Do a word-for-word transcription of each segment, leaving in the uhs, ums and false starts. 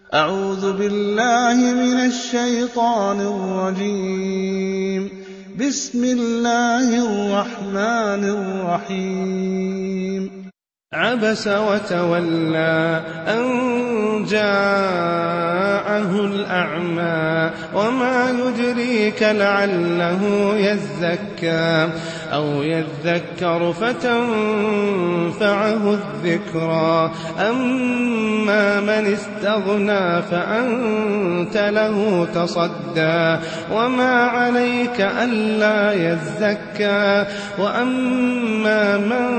أعوذ بالله من الشيطان الرجيم. بسم الله الرحمن الرحيم. عبس وتولى أن جاءه الأعمى وما يدريك لعله يزكى أو يذكر فتنفعه الذكرى أما من استغنى فأنت له تصدى وما عليك ألا يزكى وأما من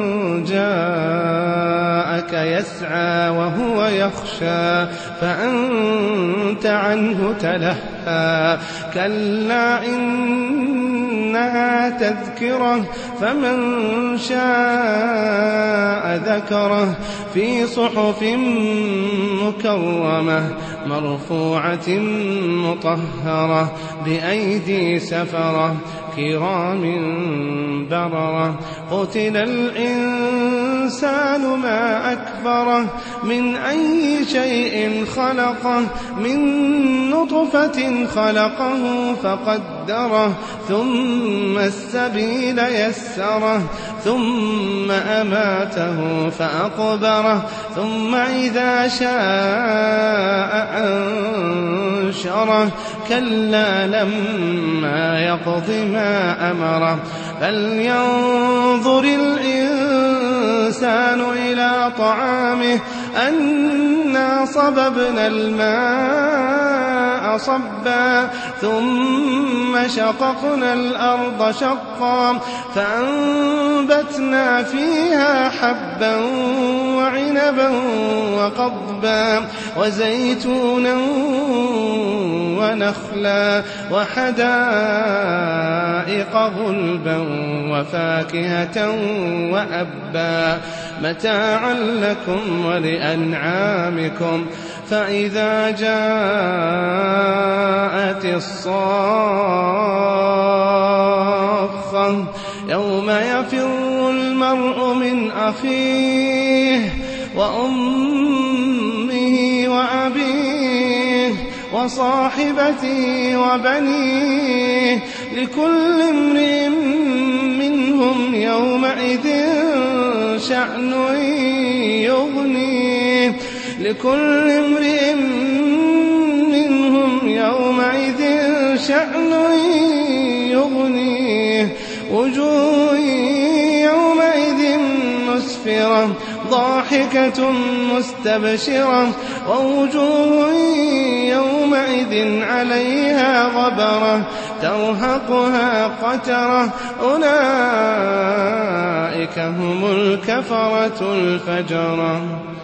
جاءك يسعى وهو يخشى فأنت عنه تلهى كلا إنها تذكرة فمن شاء ذكره في صحف مكرمة مرفوعة مطهرة بأيدي سفرة كرام بررة قتل الإنسان ما أكفره من أي شيء خلقه من نطفة خلقه فقدره ثم السبيل يسره ثم أماته فأقبره ثم إذا شاء أنشره كلا لما يقض ما أمره فلينظر الإنسان إلى طعامه أنا صببنا الماء صبا ثم شققنا الأرض شقا فأنبتنا فيها حبا وعنبا وقضبا وزيتونا ونخلا وحدائق غلبا وفاكهة وأبا متاعا لكم ولأنعامكم فإذا جاءت الصاخة يوم يفر المرء من أخيه وأمه وأبيه وصاحبته وبنيه لكل امرئ منهم يومئذ شأن يغنيه لكل امرئ منهم يومئذ شأن يغنيه وجوه يومئذ مسفرة ضاحكة مستبشرة ووجوه يومئذ عليها غبرة ترهقها قترة أولئك هم الكفرة الفجرة.